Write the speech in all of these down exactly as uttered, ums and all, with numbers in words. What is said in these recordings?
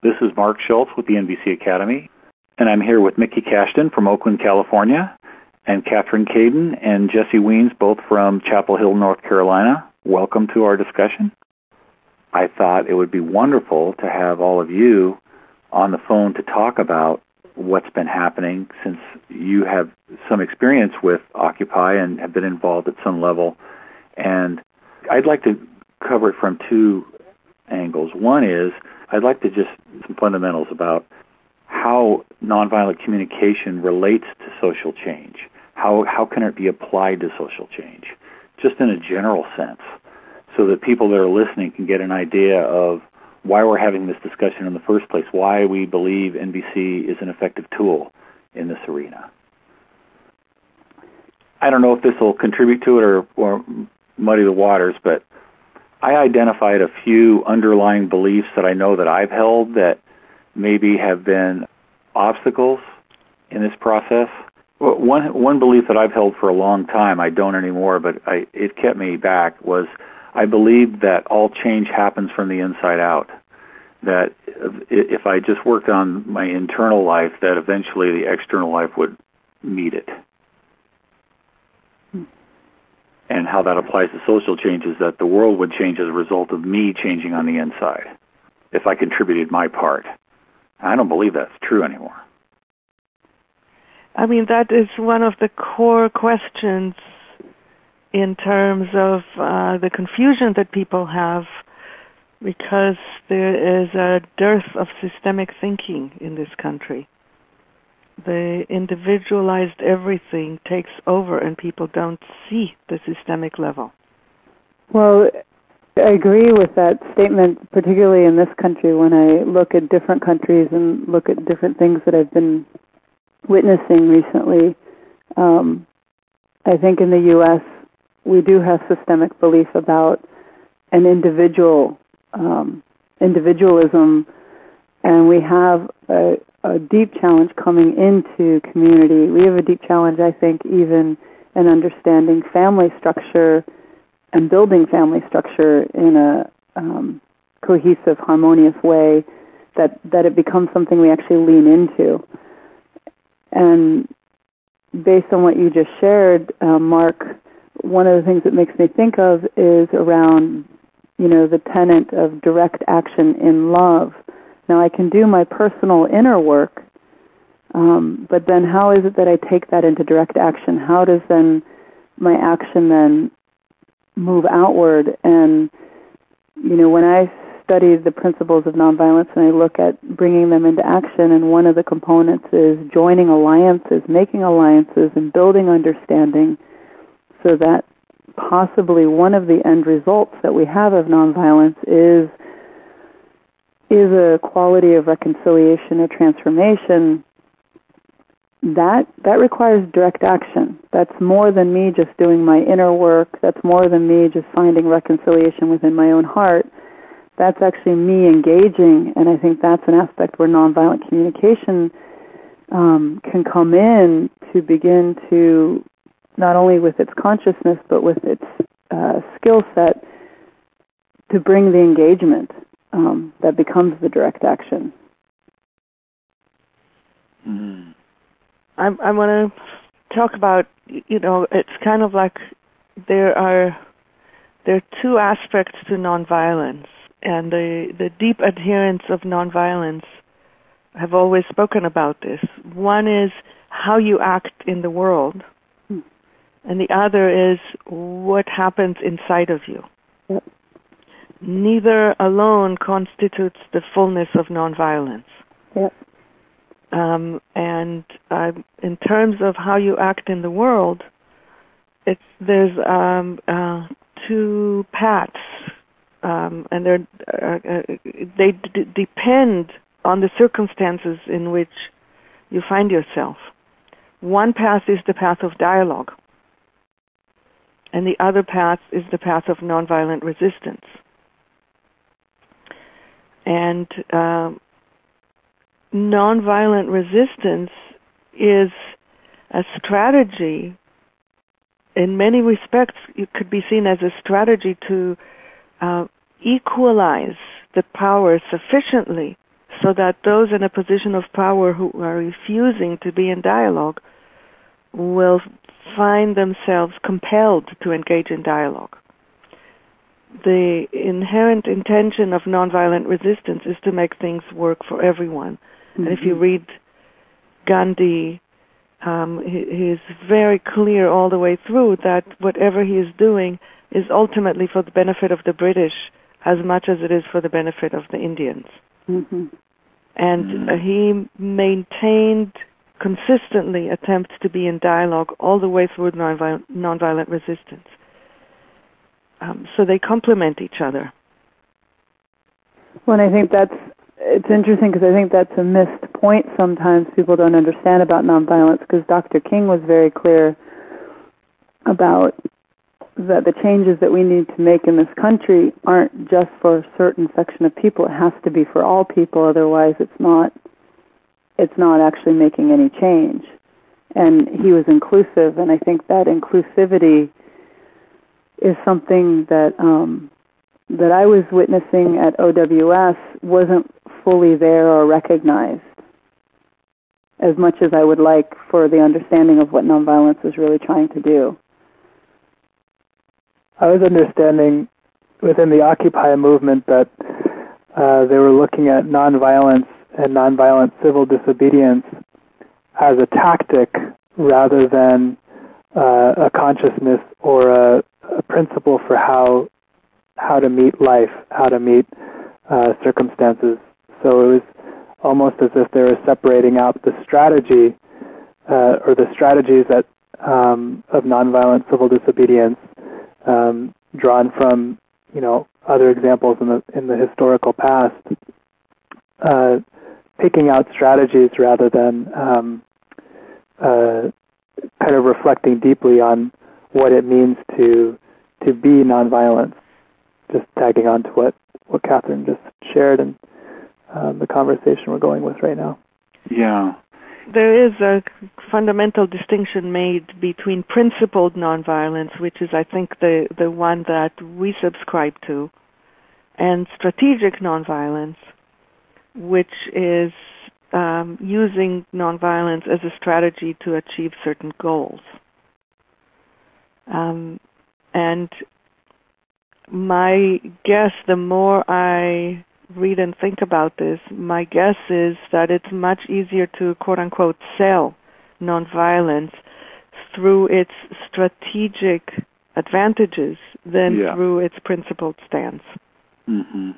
This is Mark Schultz with the N V C Academy, and I'm here with Mickey Cashton from Oakland, California, and Catherine Caden and Jesse Weens, both from Chapel Hill, North Carolina. Welcome to our discussion. I thought it would be wonderful to have all of you on the phone to talk about what's been happening, since you have some experience with Occupy and have been involved at some level. And I'd like to cover it from two angles. One is, I'd like to just some fundamentals about how nonviolent communication relates to social change. How how can it be applied to social change, just in a general sense, so that people that are listening can get an idea of why we're having this discussion in the first place, why we believe N V C is an effective tool in this arena. I don't know if this will contribute to it or, or muddy the waters, but I identified a few underlying beliefs that I know that I've held that maybe have been obstacles in this process. One one belief that I've held for a long time, I don't anymore, but I, it kept me back, was I believed that all change happens from the inside out. That if I just worked on my internal life, that eventually the external life would meet it. And how that applies to social change is that the world would change as a result of me changing on the inside, if I contributed my part. I don't believe that's true anymore. I mean, that is one of the core questions in terms of uh, the confusion that people have, because there is a dearth of systemic thinking in this country. The individualized everything takes over and people don't see the systemic level. Well, I agree with that statement, particularly in this country. When I look at different countries and look at different things that I've been witnessing recently, um, I think in the U S we do have systemic belief about an individual, um, individualism, and we have a, a deep challenge coming into community. We have a deep challenge, I think, even in understanding family structure and building family structure in a um, cohesive, harmonious way, that, that it becomes something we actually lean into. And based on what you just shared, uh, Mark, one of the things that makes me think of is around, you know, the tenet of direct action in love. Now, I can do my personal inner work, um, but then how is it that I take that into direct action? How does then my action then move outward? And, you know, when I study the principles of nonviolence and I look at bringing them into action, and one of the components is joining alliances, making alliances, and building understanding, so that possibly one of the end results that we have of nonviolence is is a quality of reconciliation or transformation. That that requires direct action. That's more than me just doing my inner work. That's more than me just finding reconciliation within my own heart. That's actually me engaging, and I think that's an aspect where nonviolent communication um, can come in to begin to, not only with its consciousness, but with its uh, skill set, to bring the engagement um, that becomes the direct action. Mm. I, I want to talk about, you know, it's kind of like there are there are two aspects to nonviolence, and the, the deep adherents of nonviolence have always spoken about this. One is how you act in the world, and the other is what happens inside of you. Yep. Neither alone constitutes the fullness of nonviolence. Yep. Um, and uh, in terms of how you act in the world, it's there's um, uh, two paths, um, and they're, uh, uh, they d- depend on the circumstances in which you find yourself. One path is the path of dialogue, and the other path is the path of nonviolent resistance. And uh, nonviolent resistance is a strategy. In many respects, it could be seen as a strategy to uh, equalize the power sufficiently so that those in a position of power who are refusing to be in dialogue will find themselves compelled to engage in dialogue. The inherent intention of nonviolent resistance is to make things work for everyone. Mm-hmm. And if you read Gandhi, um, he, he is very clear all the way through that whatever he is doing is ultimately for the benefit of the British as much as it is for the benefit of the Indians. Mm-hmm. And mm-hmm. uh, he maintained consistently attempts to be in dialogue all the way through nonviolent, nonviolent resistance. Um, so they complement each other. Well, and I think that's, it's interesting because I think that's a missed point sometimes people don't understand about nonviolence, because Doctor King was very clear about that the changes that we need to make in this country aren't just for a certain section of people. It has to be for all people, otherwise it's not it's not actually making any change. And he was inclusive, and I think that inclusivity is something that um, that I was witnessing at O W S wasn't fully there or recognized as much as I would like for the understanding of what nonviolence is really trying to do. I was understanding within the Occupy movement that uh, they were looking at nonviolence and nonviolent civil disobedience as a tactic rather than uh, a consciousness or a, a principle for how how to meet life, how to meet uh, circumstances. So it was almost as if they were separating out the strategy uh, or the strategies that um, of nonviolent civil disobedience, um, drawn from you know other examples in the in the historical past, uh, picking out strategies rather than um, uh, kind of reflecting deeply on what it means to to be nonviolent. Just tagging on to what, what Catherine just shared and um, the conversation we're going with right now. Yeah. There is a fundamental distinction made between principled nonviolence, which is, I think, the, the one that we subscribe to, and strategic nonviolence, which is um, using nonviolence as a strategy to achieve certain goals. Um, and my guess, the more I read and think about this, my guess is that it's much easier to, quote-unquote, sell nonviolence through its strategic advantages than yeah. through its principled stance. Mm-hmm.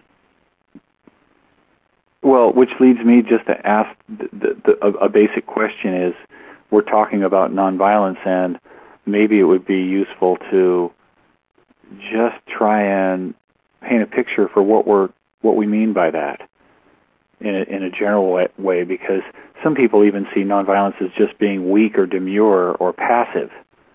Well, which leads me just to ask the, the, the, a, a basic question is, we're talking about nonviolence, and maybe it would be useful to just try and paint a picture for what we're what we mean by that in a, in a general way, way, because some people even see nonviolence as just being weak or demure or passive.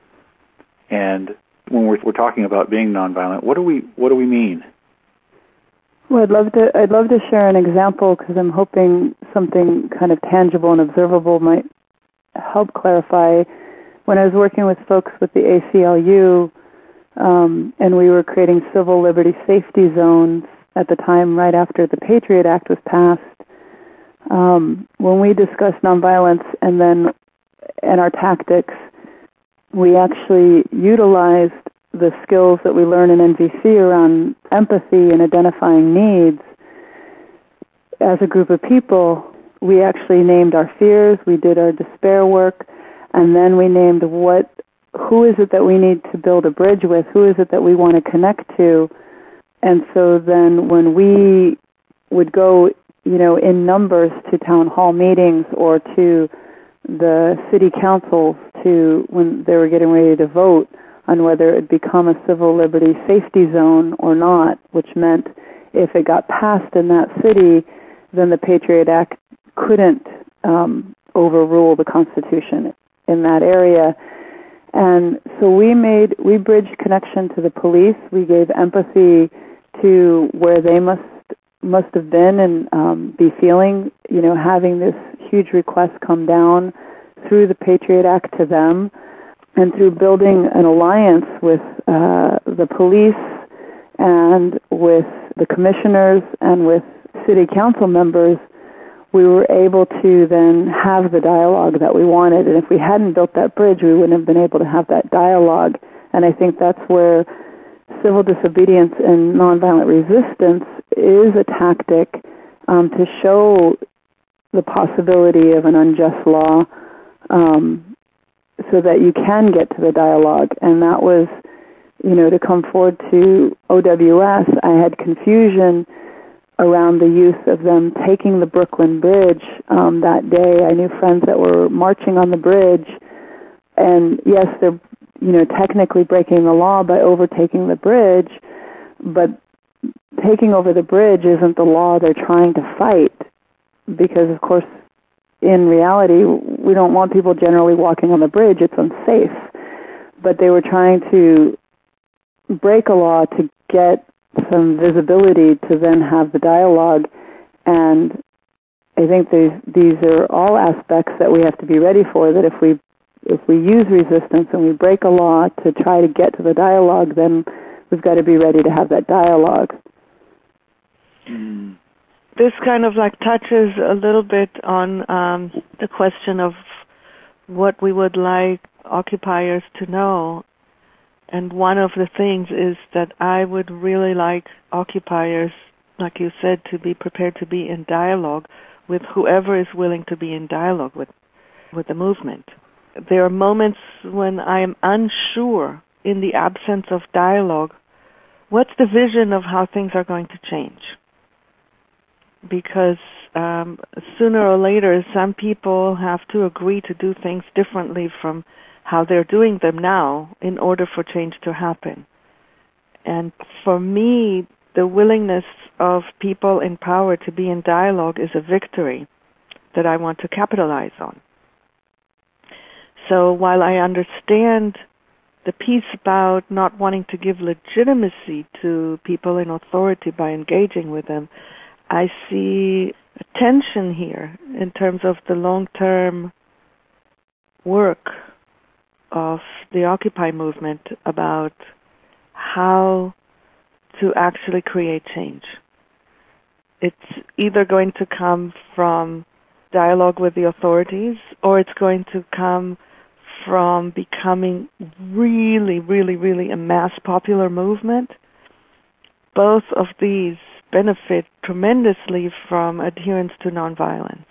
And when we're, we're talking about being nonviolent, what do we what do we mean? Well, I'd love to I'd love to share an example, because I'm hoping something kind of tangible and observable might help clarify. When I was working with folks with the A C L U, um, and we were creating civil liberty safety zones at the time, right after the Patriot Act was passed, um, when we discussed nonviolence and then and our tactics, we actually utilized the skills that we learn in N V C around empathy and identifying needs. As a group of people, we actually named our fears, we did our despair work, and then we named what, who is it that we need to build a bridge with, who is it that we want to connect to. And so then when we would go, you know, in numbers to town hall meetings or to the city councils to when they were getting ready to vote on whether it would become a civil liberty safety zone or not, which meant if it got passed in that city, then the Patriot Act couldn't um, overrule the Constitution in that area. And so we made, we bridged connection to the police. We gave empathy to where they must must have been and um, be feeling, you know, having this huge request come down through the Patriot Act to them, and through building an alliance with uh, the police and with the commissioners and with city council members, we were able to then have the dialogue that we wanted. And if we hadn't built that bridge, we wouldn't have been able to have that dialogue. And I think that's where civil disobedience and nonviolent resistance is a tactic um, to show the possibility of an unjust law, um, so that you can get to the dialogue. And that was, you know, to come forward to O W S, I had confusion around the use of them taking the Brooklyn Bridge um, that day. I knew friends that were marching on the bridge, and yes, they're, you know, technically breaking the law by overtaking the bridge, but taking over the bridge isn't the law they're trying to fight, because, of course, in reality, we don't want people generally walking on the bridge. It's unsafe. But they were trying to break a law to get some visibility to then have the dialogue. And I think these, these are all aspects that we have to be ready for, that if we if we use resistance and we break a law to try to get to the dialogue, then we've got to be ready to have that dialogue. Mm. This kind of like touches a little bit on um, the question of what we would like occupiers to know. And one of the things is that I would really like occupiers, like you said, to be prepared to be in dialogue with whoever is willing to be in dialogue with, with the movement. There are moments when I am unsure, in the absence of dialogue, what's the vision of how things are going to change? Because um, sooner or later, some people have to agree to do things differently from how they're doing them now in order for change to happen. And for me, the willingness of people in power to be in dialogue is a victory that I want to capitalize on. So while I understand the piece about not wanting to give legitimacy to people in authority by engaging with them, I see a tension here in terms of the long-term work of the Occupy movement about how to actually create change. It's either going to come from dialogue with the authorities, or it's going to come from becoming really, really, really a mass popular movement. Both of these benefit tremendously from adherence to nonviolence.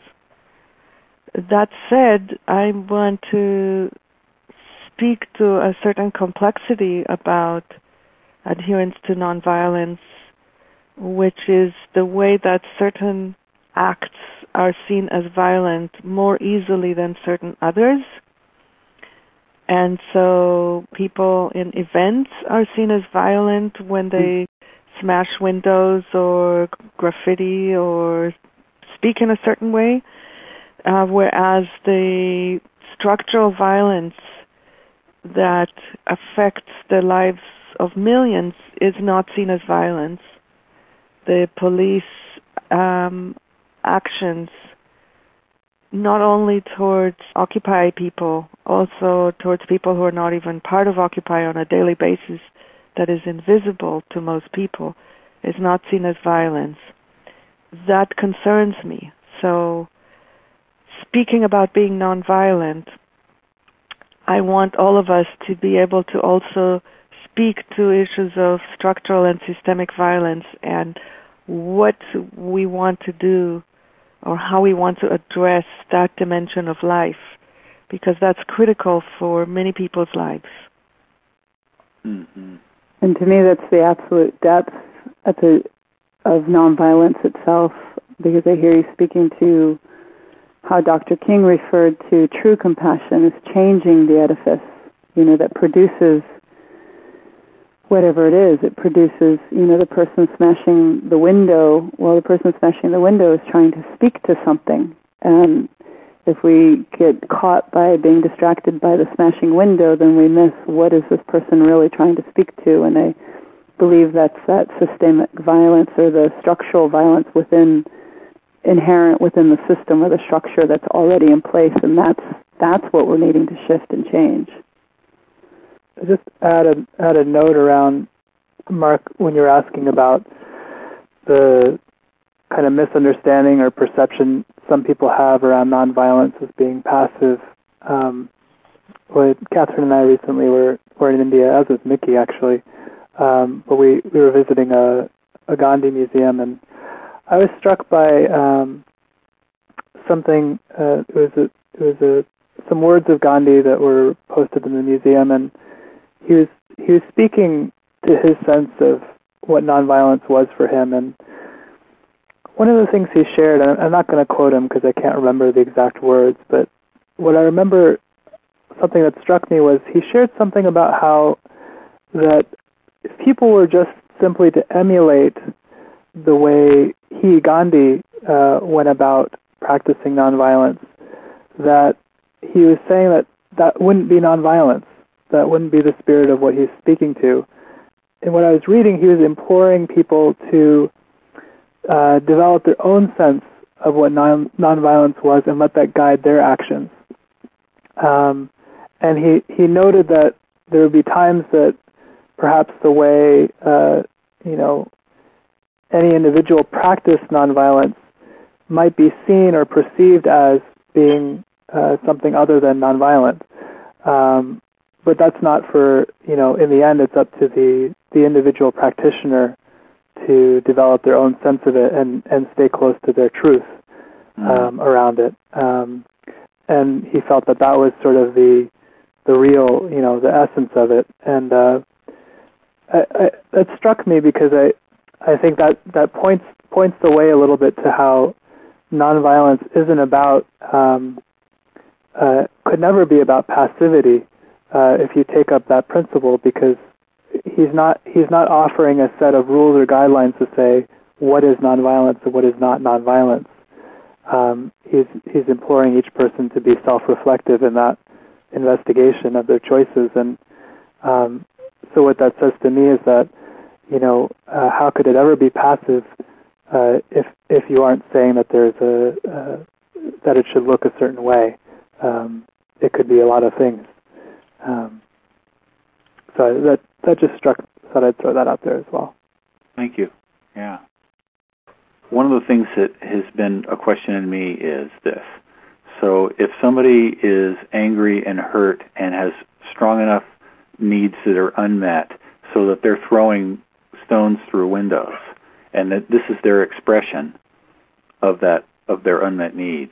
That said, I want to speak to a certain complexity about adherence to nonviolence, which is the way that certain acts are seen as violent more easily than certain others. And so people in events are seen as violent when they smash windows or graffiti or speak in a certain way, uh, whereas the structural violence that affects the lives of millions is not seen as violence. The police um, actions, not only towards Occupy people, also towards people who are not even part of Occupy on a daily basis, that is invisible to most people, is not seen as violence. That concerns me. So, speaking about being nonviolent, I want all of us to be able to also speak to issues of structural and systemic violence and what we want to do or how we want to address that dimension of life, because that's critical for many people's lives. Mm-hmm. And to me, that's the absolute depth at the, of nonviolence itself, because I hear you speaking to how Doctor King referred to true compassion as changing the edifice, you know, that produces whatever it is. It produces, you know, the person smashing the window. Well, the person smashing the window is trying to speak to something. And if we get caught by being distracted by the smashing window, then we miss what is this person really trying to speak to. And I believe that's that systemic violence or the structural violence within, inherent within the system or the structure that's already in place. And that's that's what we're needing to shift and change. Just add a add a note around, Mark, when you're asking about the kind of misunderstanding or perception some people have around nonviolence as being passive. Um, what Catherine and I recently were, were in India, as was Mickey actually, um, but we, we were visiting a, a Gandhi museum, and I was struck by um, something. Uh, it was a, it was a, some words of Gandhi that were posted in the museum, and he was he was speaking to his sense of what nonviolence was for him. And one of the things he shared, and I'm not going to quote him because I can't remember the exact words, but what I remember, something that struck me was he shared something about how that if people were just simply to emulate the way he, Gandhi, uh, went about practicing nonviolence, that he was saying that that wouldn't be nonviolence. That wouldn't be the spirit of what he's speaking to. And when I was reading, he was imploring people to uh, develop their own sense of what non nonviolence was and let that guide their actions. Um, and he, he noted that there would be times that perhaps the way, uh, you know, any individual practiced nonviolence might be seen or perceived as being uh, something other than nonviolent. Um, but that's not for, you know, in the end, it's up to the, the individual practitioner to develop their own sense of it and, and stay close to their truth um, around it. Um, and he felt that that was sort of the the real, you know, the essence of it. And uh, I, I, that struck me because I I think that, that points points the way a little bit to how nonviolence isn't about, um, uh, could never be about passivity uh, if you take up that principle, because he's not he's not offering a set of rules or guidelines to say what is nonviolence and what is not nonviolence. Um, he's he's imploring each person to be self-reflective in that investigation of their choices. And um, so what that says to me is that, you know, uh, how could it ever be passive uh, if if you aren't saying that there's a uh, that it should look a certain way? Um, it could be a lot of things. Um, so that that just struck. Thought I'd throw that out there as well. Thank you. Yeah. One of the things that has been a question in me is this. So if somebody is angry and hurt and has strong enough needs that are unmet so that they're throwing stones through windows, and that this is their expression of that, of their unmet needs,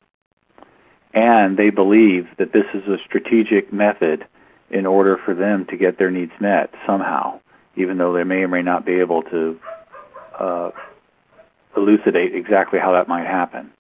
and they believe that this is a strategic method in order for them to get their needs met somehow, even though they may or may not be able to uh, elucidate exactly how that might happen.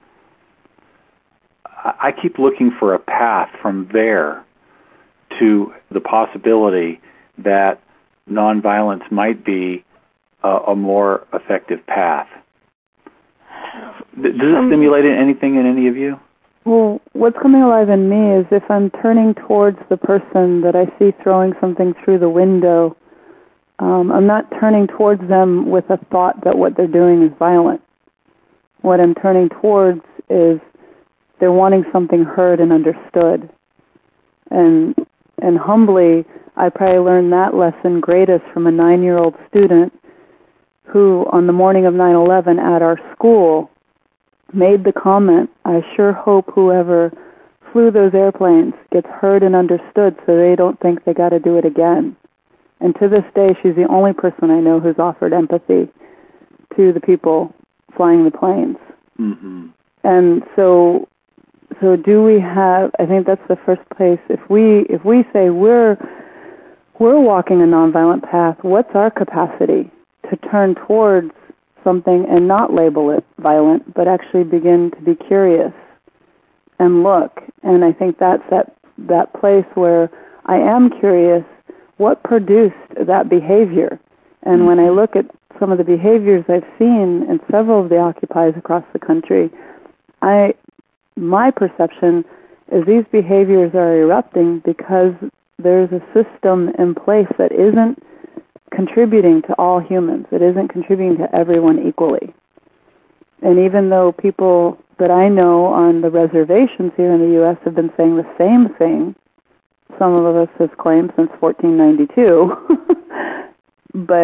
I keep looking for a path from there to the possibility that nonviolence might be a, a more effective path. Does it stimulate anything in any of you? Well, what's coming alive in me is if I'm turning towards the person that I see throwing something through the window, um, I'm not turning towards them with a thought that what they're doing is violent. What I'm turning towards is they're wanting something heard and understood. And and humbly, I probably learned that lesson greatest from a nine-year-old student who, on the morning of nine eleven at our school, made the comment, "I sure hope whoever flew those airplanes gets heard and understood so they don't think they got to do it again." And to this day, she's the only person I know who's offered empathy to the people flying the planes. Mm-hmm. And so, so do we have? I think that's the first place. If we if we say we're we're walking a nonviolent path, what's our capacity to turn towards something and not label it violent, but actually begin to be curious and look? And I think that's that that place where I am curious. What produced that behavior? And when I look at some of the behaviors I've seen in several of the occupies across the country, I, my perception is these behaviors are erupting because there's a system in place that isn't contributing to all humans. It isn't contributing to everyone equally. And even though people that I know on the reservations here in the U S have been saying the same thing, some of us have claimed since fourteen ninety-two, but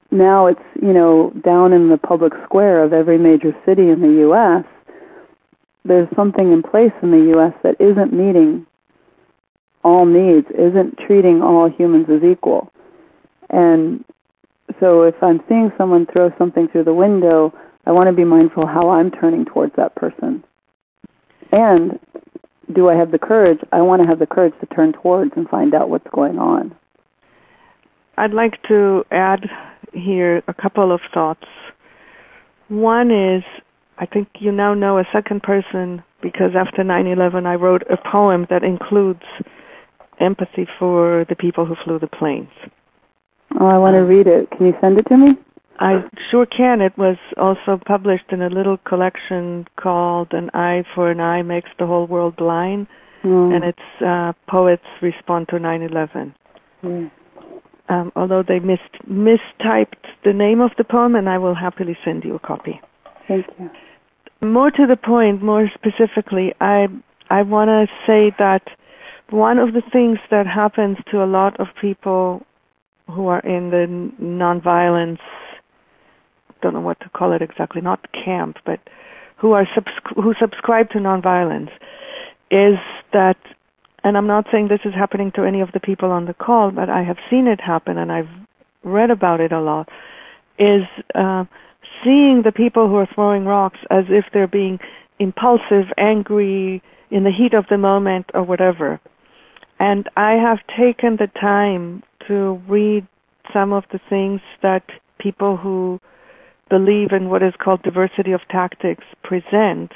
now it's, you know, down in the public square of every major city in the U S, there's something in place in the U S that isn't meeting all needs, isn't treating all humans as equal. And so if I'm seeing someone throw something through the window, I want to be mindful how I'm turning towards that person. And do I have the courage? I want to have the courage to turn towards and find out what's going on. I'd like to add here a couple of thoughts. One is, I think you now know a second person because after nine eleven I wrote a poem that includes empathy for the people who flew the planes. Oh, I want to read it. Can you send it to me? I sure can. It was also published in a little collection called An Eye for an Eye Makes the Whole World Blind, mm. and it's uh, Poets Respond to nine eleven. Mm. Um, although they mis- mistyped the name of the poem, and I will happily send you a copy. Thank you. More to the point, more specifically, I I want to say that one of the things that happens to a lot of people who are in the nonviolence, don't know what to call it exactly, not camp, but who are subscri- who subscribe to nonviolence, is that, and I'm not saying this is happening to any of the people on the call, but I have seen it happen and I've read about it a lot, is uh, seeing the people who are throwing rocks as if they're being impulsive, angry, in the heat of the moment or whatever. And I have taken the time to read some of the things that people who believe in what is called diversity of tactics present.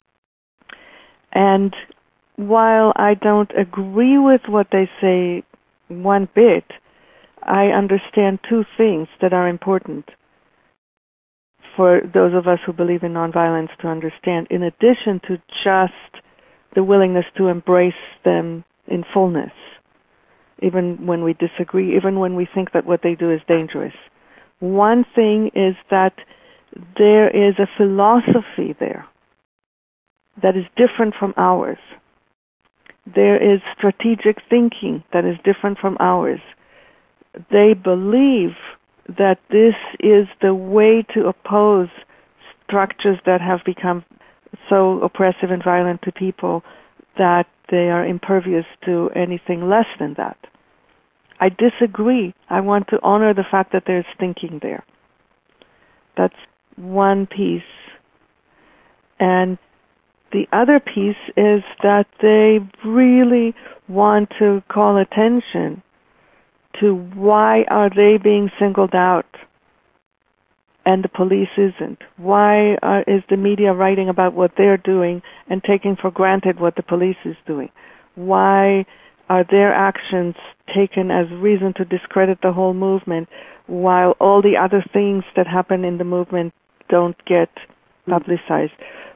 And while I don't agree with what they say one bit, I understand two things that are important for those of us who believe in nonviolence to understand, in addition to just the willingness to embrace them in fullness, even when we disagree, even when we think that what they do is dangerous. One thing is that there is a philosophy there that is different from ours. There is strategic thinking that is different from ours. They believe that this is the way to oppose structures that have become so oppressive and violent to people that they are impervious to anything less than that. I disagree. I want to honor the fact that there's thinking there. That's one piece. And the other piece is that they really want to call attention to why are they being singled out and the police isn't. Why are, is the media writing about what they're doing and taking for granted what the police is doing? Why are their actions taken as reason to discredit the whole movement while all the other things that happen in the movement don't get publicized?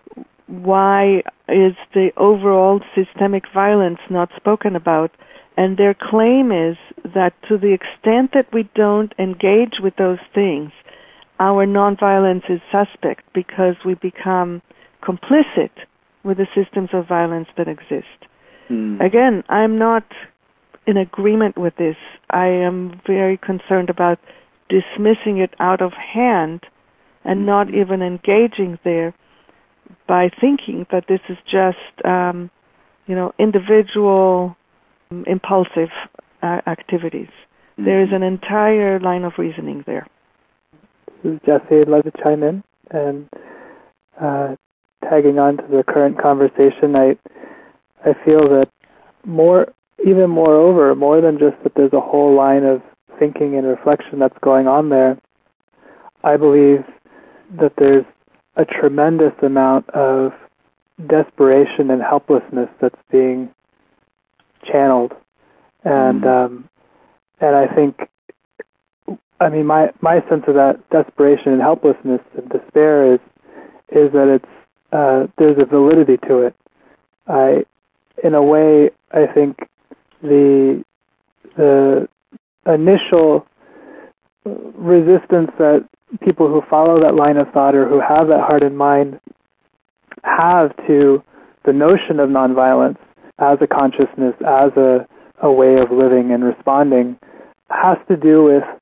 Why is the overall systemic violence not spoken about? And their claim is that to the extent that we don't engage with those things, our nonviolence is suspect because we become complicit with the systems of violence that exist. Mm. Again, I'm not in agreement with this. I am very concerned about dismissing it out of hand and mm. not even engaging there by thinking that this is just, um, you know, individual um, impulsive uh, activities. Mm. There is an entire line of reasoning there. This is Jesse. I'd love to chime in. And uh, tagging on to the current conversation, I I feel that more, even moreover, more than just that there's a whole line of thinking and reflection that's going on there, I believe that there's a tremendous amount of desperation and helplessness that's being channeled. And mm-hmm. um, and I think, I mean, my, my sense of that desperation and helplessness and despair is is that it's uh, there's a validity to it. I, in a way, I think the the initial resistance that people who follow that line of thought or who have that heart and mind have to the notion of nonviolence as a consciousness, as a, a way of living and responding, has to do with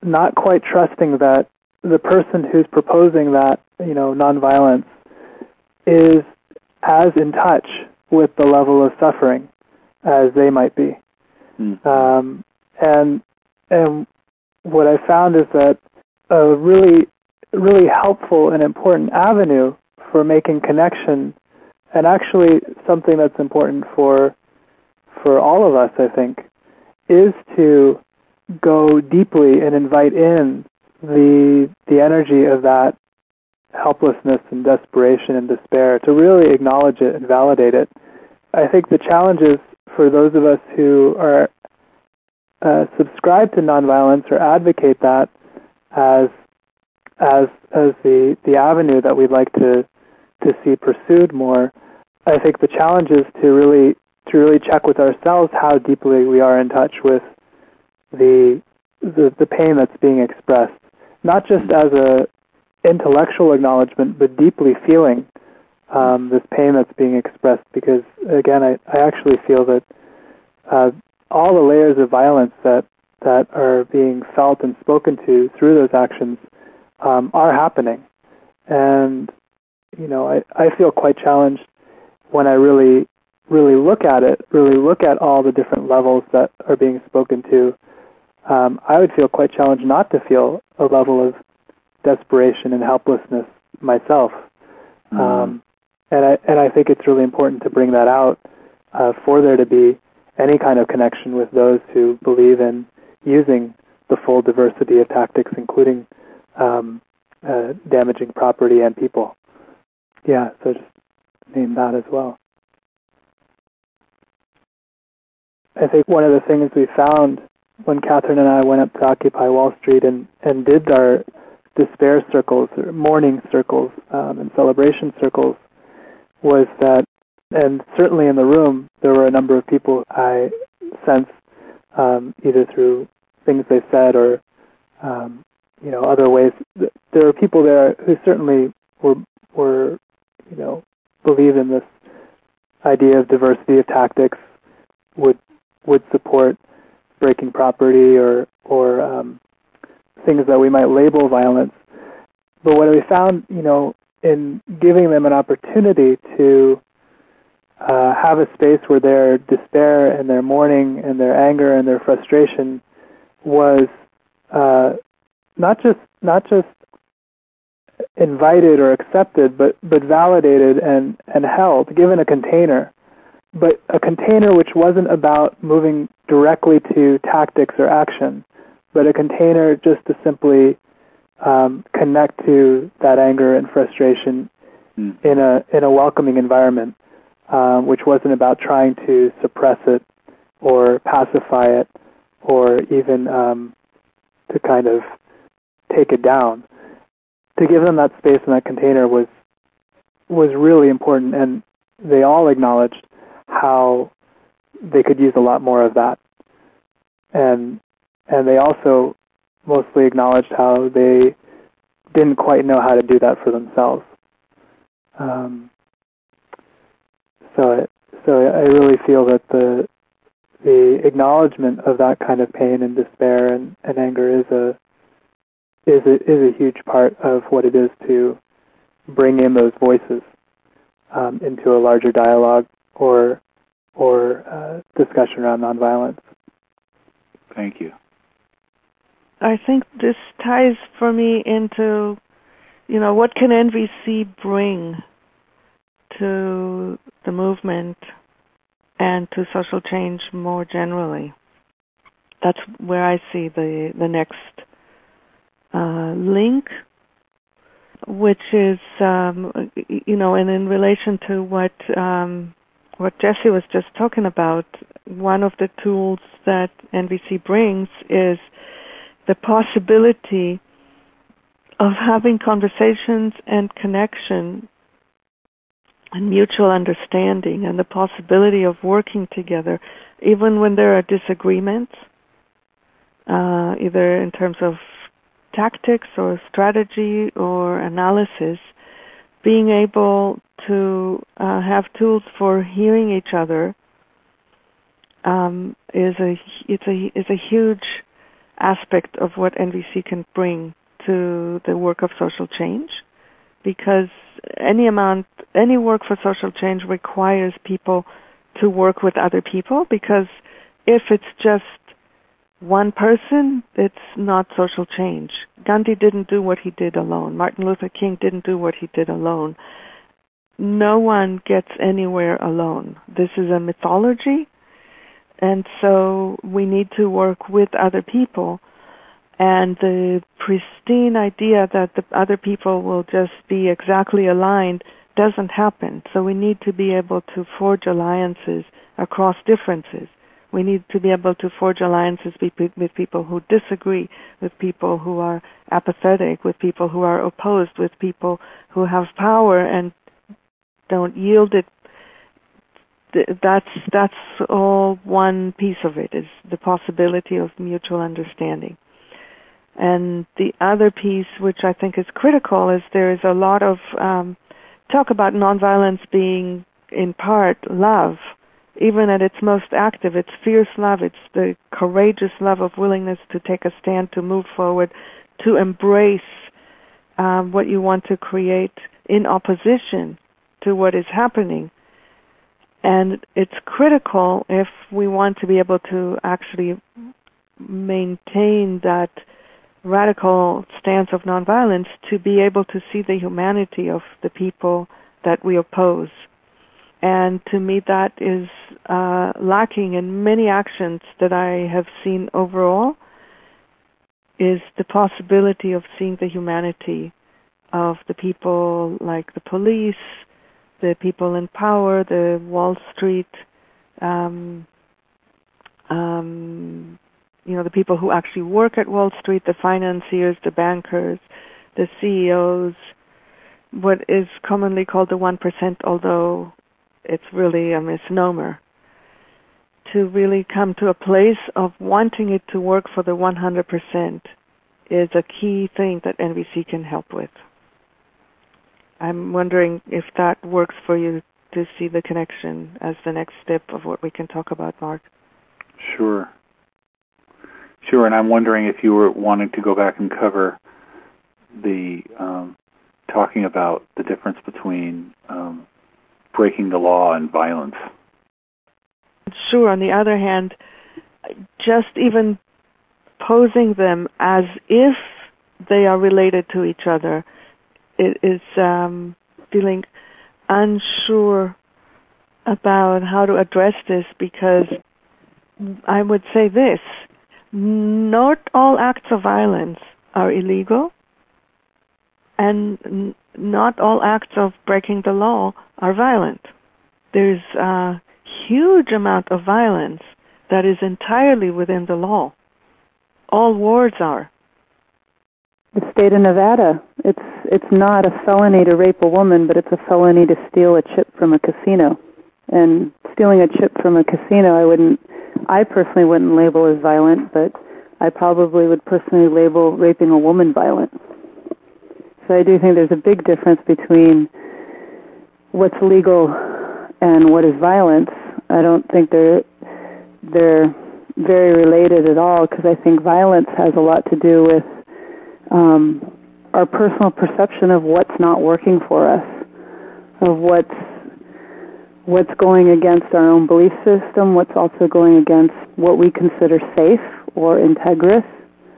not quite trusting that the person who's proposing that, you know, nonviolence is as in touch with the level of suffering as they might be. Mm-hmm. Um, and and what I found is that a really, really helpful and important avenue for making connection, and actually something that's important for for all of us, I think, is to go deeply and invite in the the energy of that helplessness and desperation and despair, to really acknowledge it and validate it. I think the challenge is for those of us who are uh, subscribe to nonviolence or advocate that as as as the the avenue that we'd like to to see pursued more. I think the challenge is to really to really check with ourselves how deeply we are in touch with the the, the pain that's being expressed, not just as a intellectual acknowledgement, but deeply feeling um, this pain that's being expressed. Because again, I, I actually feel that uh, all the layers of violence that that are being felt and spoken to through those actions um, are happening, and you know, I, I feel quite challenged when I really really look at it, really look at all the different levels that are being spoken to. Um, I would feel quite challenged not to feel a level of desperation and helplessness myself. Mm-hmm. Um, and I and I think it's really important to bring that out uh, for there to be any kind of connection with those who believe in using the full diversity of tactics, including um, uh, damaging property and people. Yeah, so just name that as well. I think one of the things we found when Catherine and I went up to Occupy Wall Street and, and did our despair circles, or mourning circles, um, and celebration circles, was that, and certainly in the room, there were a number of people I sensed, um, either through things they said or, um, you know, other ways. There were people there who certainly were, were, you know, believe in this idea of diversity of tactics, would would support breaking property or or um, things that we might label violence. But what we found, you know, in giving them an opportunity to uh, have a space where their despair and their mourning and their anger and their frustration was uh, not just not just invited or accepted, but but validated and and held, given a container. But a container which wasn't about moving directly to tactics or action, but a container just to simply um, connect to that anger and frustration mm. in a in a welcoming environment, um, which wasn't about trying to suppress it or pacify it or even um, to kind of take it down. To give them that space in that container was was really important, and they all acknowledged how they could use a lot more of that. And and they also mostly acknowledged how they didn't quite know how to do that for themselves. Um, so it, so I really feel that the the acknowledgement of that kind of pain and despair and, and anger is a is a is a huge part of what it is to bring in those voices um, into a larger dialogue or or uh, discussion around nonviolence. Thank you. I think this ties for me into, you know, what can N V C bring to the movement and to social change more generally. That's where I see the, the next uh, link, which is, um, you know, and in relation to what um, what Jesse was just talking about, one of the tools that N V C brings is the possibility of having conversations and connection and mutual understanding, and the possibility of working together, even when there are disagreements, uh, either in terms of tactics or strategy or analysis, being able to uh, have tools for hearing each other um, is a it's a is a huge aspect of what N V C can bring to the work of social change, because any amount, any work for social change requires people to work with other people, because if it's just one person, it's not social change. Gandhi didn't do what he did alone. Martin Luther King didn't do what he did alone. No one gets anywhere alone. This is a mythology, and so we need to work with other people. And the pristine idea that the other people will just be exactly aligned doesn't happen. So we need to be able to forge alliances across differences. We need to be able to forge alliances with people who disagree, with people who are apathetic, with people who are opposed, with people who have power and don't yield it. That's that's all one piece of it, is the possibility of mutual understanding. And the other piece, which I think is critical, is there is a lot of um, talk about nonviolence being, in part, love. Even at its most active, it's fierce love, it's the courageous love of willingness to take a stand, to move forward, to embrace um, what you want to create in opposition to what is happening. And it's critical, if we want to be able to actually maintain that radical stance of nonviolence, to be able to see the humanity of the people that we oppose. And to me, that is uh, lacking in many actions that I have seen overall, is the possibility of seeing the humanity of the people, like the police, the people in power, the Wall Street, um, um, you know, the people who actually work at Wall Street, the financiers, the bankers, the C E Os, what is commonly called the one percent, although it's really a misnomer, to really come to a place of wanting it to work for the one hundred percent is a key thing that N V C can help with. I'm wondering if that works for you, to see the connection as the next step of what we can talk about, Mark. Sure. Sure, and I'm wondering if you were wanting to go back and cover the, um, talking about the difference between um, breaking the law and violence. Sure. On the other hand, just even posing them as if they are related to each other, it is um, feeling unsure about how to address this, because I would say this: not all acts of violence are illegal, and n- not all acts of breaking the law are violent. There's a huge amount of violence that is entirely within the law. All wars are. The state of Nevada, it's it's not a felony to rape a woman, but it's a felony to steal a chip from a casino. And stealing a chip from a casino, I wouldn't, I personally wouldn't label as violent, but I probably would personally label raping a woman violent. So I do think there's a big difference between what's legal and what is violence. I don't think they're they're very related at all, because I think violence has a lot to do with um, our personal perception of what's not working for us, of what's what's going against our own belief system, what's also going against what we consider safe or integrous.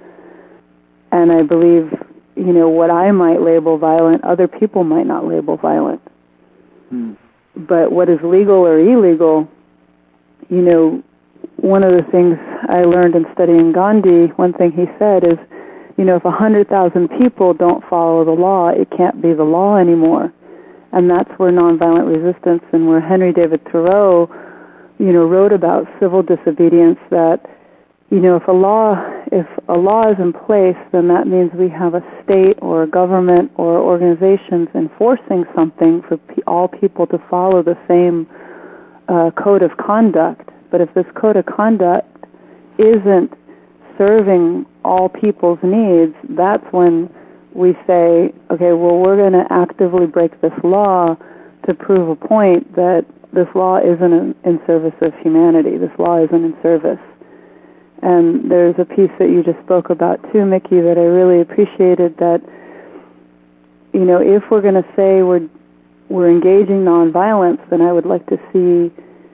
And I believe, you know, what I might label violent, other people might not label violent. Hmm. But what is legal or illegal, you know, one of the things I learned in studying Gandhi, one thing he said is, you know, if one hundred thousand people don't follow the law, it can't be the law anymore. And that's where nonviolent resistance, and where Henry David Thoreau, you know, wrote about civil disobedience, that, you know, if a law, if a law is in place, then that means we have a state or a government or organizations enforcing something for pe- all people to follow the same uh, code of conduct. But if this code of conduct isn't serving all people's needs, that's when we say, okay, well, we're going to actively break this law to prove a point that this law isn't in, in service of humanity. This law isn't in service. And there's a piece that you just spoke about too, Mickey, that I really appreciated, that, you know, if we're going to say we're we're engaging nonviolence, then I would like to see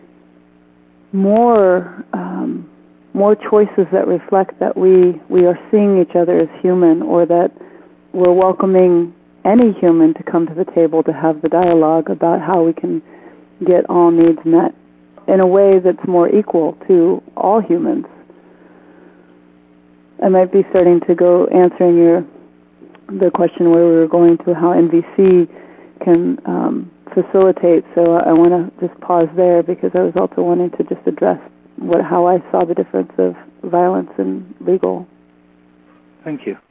more um, more choices that reflect that we, we are seeing each other as human, or that we're welcoming any human to come to the table to have the dialogue about how we can get all needs met in a way that's more equal to all humans. I might be starting to go answering your the question where we were going to how N V C can um, facilitate. So I want to just pause there, because I was also wanting to just address what how I saw the difference of violence and legal. Thank you.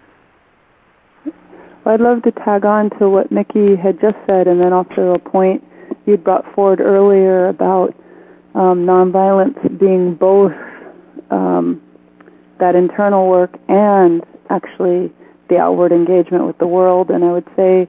Well, I'd love to tag on to what Mickey had just said, and then also a point you'd brought forward earlier about um, nonviolence being both um, that internal work and actually the outward engagement with the world. And I would say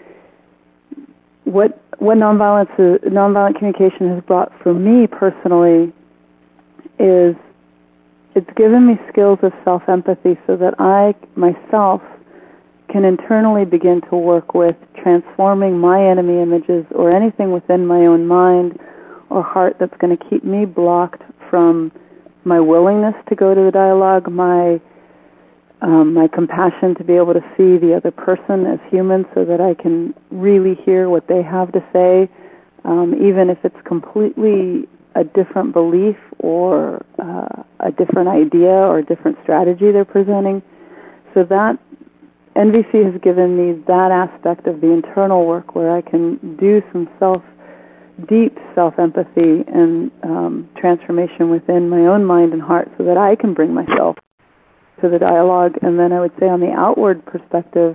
what what nonviolence is, nonviolent communication has brought for me personally is it's given me skills of self-empathy, so that I myself can internally begin to work with transforming my enemy images or anything within my own mind or heart that's going to keep me blocked from my willingness to go to the dialogue, my um, my compassion to be able to see the other person as human, so that I can really hear what they have to say, um, even if it's completely a different belief or uh, a different idea or a different strategy they're presenting. So that N V C has given me that aspect of the internal work, where I can do some self, deep self-empathy and um, transformation within my own mind and heart, so that I can bring myself to the dialogue. And then I would say on the outward perspective,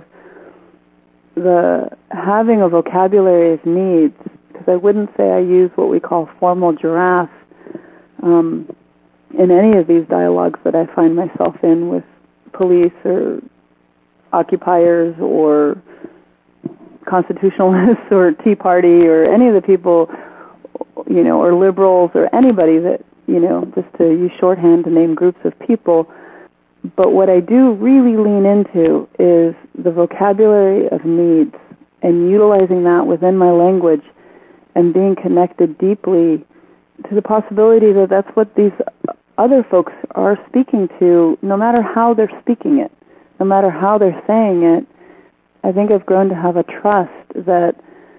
the having a vocabulary of needs, because I wouldn't say I use what we call formal giraffe um, in any of these dialogues that I find myself in with police or occupiers or constitutionalists or Tea Party or any of the people, you know, or liberals or anybody that, you know, just to use shorthand to name groups of people. But what I do really lean into is the vocabulary of needs and utilizing that within my language and being connected deeply to the possibility that that's what these other folks are speaking to, no matter how they're speaking it. No matter how they're saying it, I think I've grown to have a trust that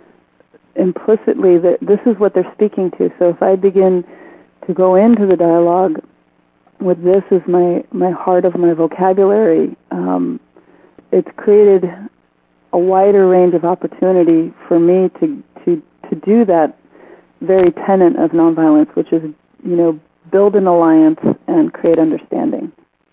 implicitly that this is what they're speaking to. So if I begin to go into the dialogue with this as my, my heart of my vocabulary, um, it's created a wider range of opportunity for me to, to, to do that very tenet of nonviolence, which is, you know, build an alliance and create understanding.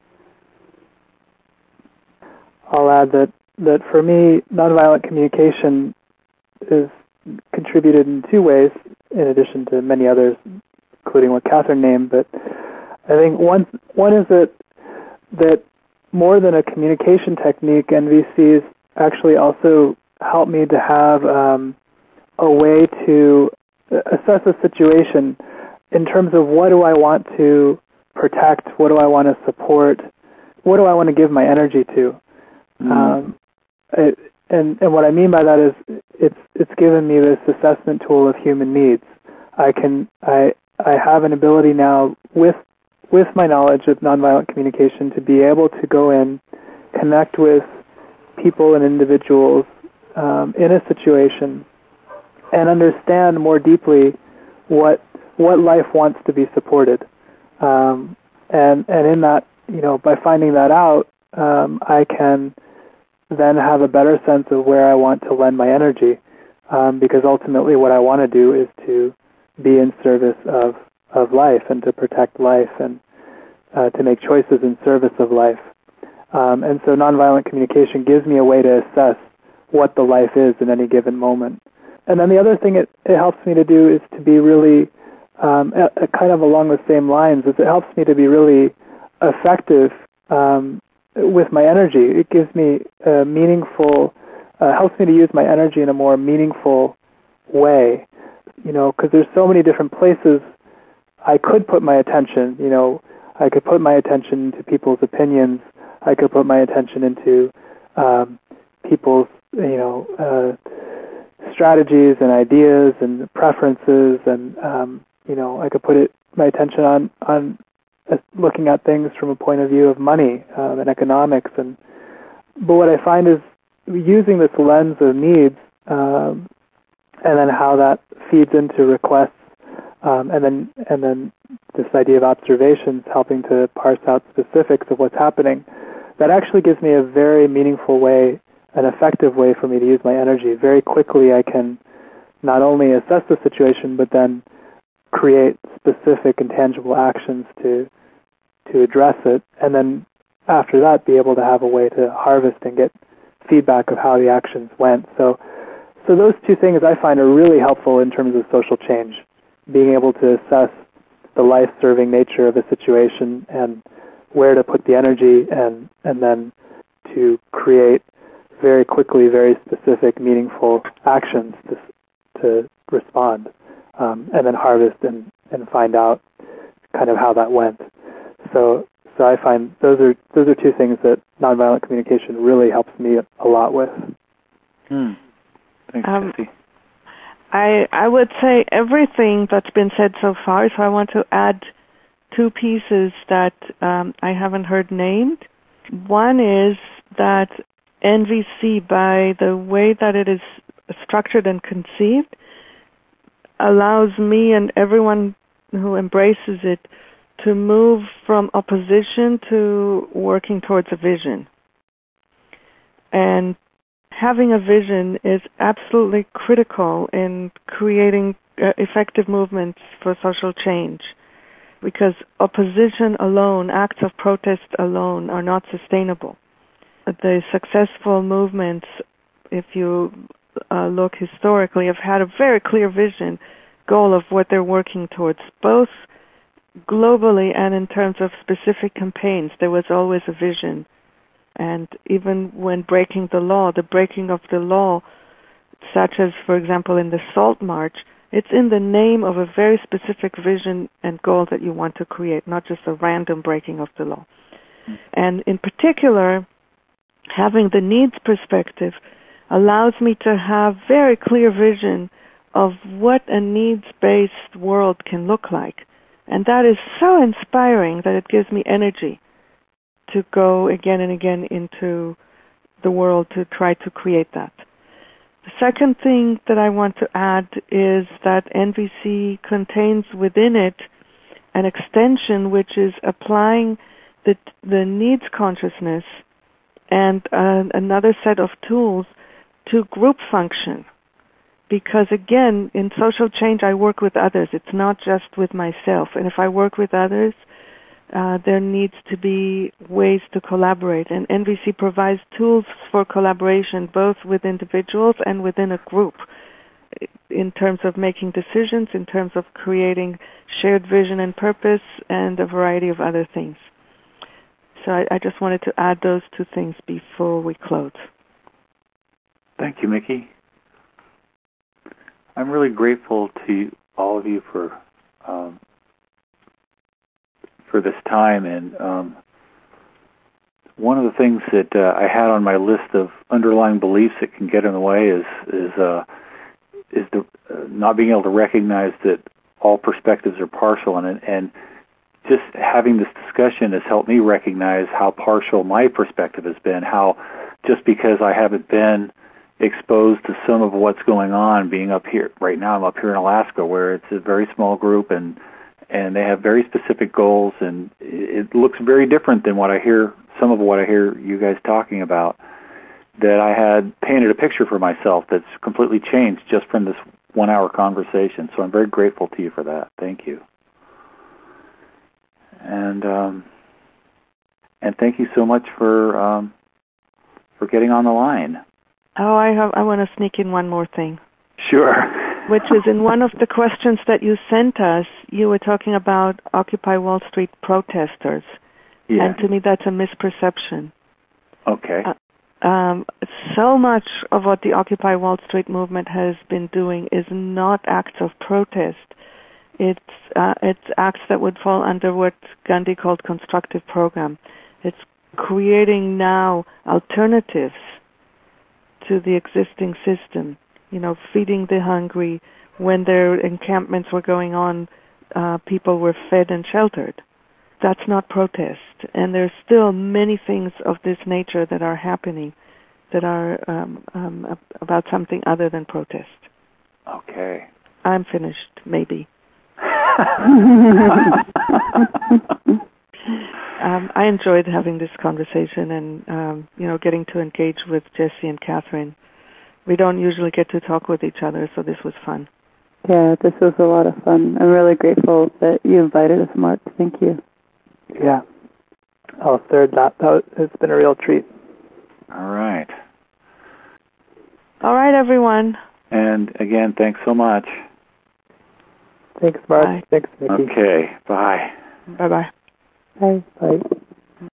I'll add that, that for me, nonviolent communication is contributed in two ways, in addition to many others, including what Catherine named. But I think one one is that that more than a communication technique, N V Cs actually also help me to have um, a way to assess a situation in terms of what do I want to protect, what do I want to support, what do I want to give my energy to. Mm-hmm. Um, it, and and what I mean by that is it's it's given me this assessment tool of human needs. I can I I have an ability now with with my knowledge of nonviolent communication to be able to go in, connect with people and individuals um, in a situation, and understand more deeply what what life wants to be supported. Um, and and in that, you know, by finding that out, um, I can then have a better sense of where I want to lend my energy, um, because ultimately what I want to do is to be in service of, of life and to protect life and uh, to make choices in service of life. Um, and so nonviolent communication gives me a way to assess what the life is in any given moment. And then the other thing it, it helps me to do is to be really, um, a, a kind of along the same lines, is it helps me to be really effective um, with my energy. It gives me a meaningful, uh, helps me to use my energy in a more meaningful way, you know, because there's so many different places I could put my attention. You know, I could put my attention into people's opinions. I could put my attention into um, people's, you know, uh, strategies and ideas and preferences, and um, you know, I could put it my attention on on uh, looking at things from a point of view of money um, and economics. And but what I find is using this lens of needs, um, and then how that feeds into requests, um, and then and then this idea of observations, helping to parse out specifics of what's happening. That actually gives me a very meaningful way, an effective way for me to use my energy. Very quickly I can not only assess the situation, but then create specific and tangible actions to to address it, and then after that be able to have a way to harvest and get feedback of how the actions went. So so those two things I find are really helpful in terms of social change, being able to assess the life-serving nature of a situation and where to put the energy, and, and then to create very quickly very specific, meaningful actions to, to respond, um, and then harvest and, and find out kind of how that went. So so I find those are those are two things that nonviolent communication really helps me a lot with. Hmm. Thanks, um, Jesse. I I would say everything that's been said so far, so I want to add two pieces that um, I haven't heard named. One is that N V C, by the way that it is structured and conceived, allows me and everyone who embraces it to move from opposition to working towards a vision. And having a vision is absolutely critical in creating uh, effective movements for social change, because opposition alone, acts of protest alone, are not sustainable. The successful movements, if you uh, look historically, have had a very clear vision, goal of what they're working towards, both globally and in terms of specific campaigns. There was always a vision. And even when breaking the law, the breaking of the law, such as, for example, in the Salt March, it's in the name of a very specific vision and goal that you want to create, not just a random breaking of the law. Mm. And in particular, having the needs perspective allows me to have very clear vision of what a needs-based world can look like. And that is so inspiring that it gives me energy to go again and again into the world to try to create that. The second thing that I want to add is that N V C contains within it an extension which is applying the, the needs consciousness and uh, another set of tools to group function. Because again, in social change I work with others. It's not just with myself. And if I work with others, Uh, there needs to be ways to collaborate, and N V C provides tools for collaboration both with individuals and within a group in terms of making decisions, in terms of creating shared vision and purpose, and a variety of other things. So I, I just wanted to add those two things before we close. Thank you, Mickey. I'm really grateful to all of you for um, for this time, and um, one of the things that uh, I had on my list of underlying beliefs that can get in the way is is uh, is the uh, not being able to recognize that all perspectives are partial, and and just having this discussion has helped me recognize how partial my perspective has been. How just because I haven't been exposed to some of what's going on, being up here right now, I'm up here in Alaska, where it's a very small group and. And they have very specific goals, and it looks very different than what I hear, some of what I hear you guys talking about, that I had painted a picture for myself that's completely changed just from this one-hour conversation. So I'm very grateful to you for that. Thank you. And um, and thank you so much for um, for getting on the line. Oh, I have. I want to sneak in one more thing. Sure. Which is in one of the questions that you sent us, you were talking about Occupy Wall Street protesters. Yeah. And to me, that's a misperception. Okay. Uh, um, so much of what the Occupy Wall Street movement has been doing is not acts of protest. It's uh, it's acts that would fall under what Gandhi called constructive program. It's creating now alternatives to the existing system. You know, feeding the hungry. When their encampments were going on, uh, people were fed and sheltered. That's not protest. And there's still many things of this nature that are happening that are um, um, about something other than protest. Okay. I'm finished, maybe. um, I enjoyed having this conversation and, um, you know, getting to engage with Jesse and Catherine. We don't usually get to talk with each other, so this was fun. Yeah, this was a lot of fun. I'm really grateful that you invited us, Mark. Thank you. Yeah. I'll third that. that. It's been a real treat. All right. All right, everyone. And again, thanks so much. Thanks, Mark. Bye. Thanks, Mickey. Okay. Bye. Bye-bye. Bye. Bye.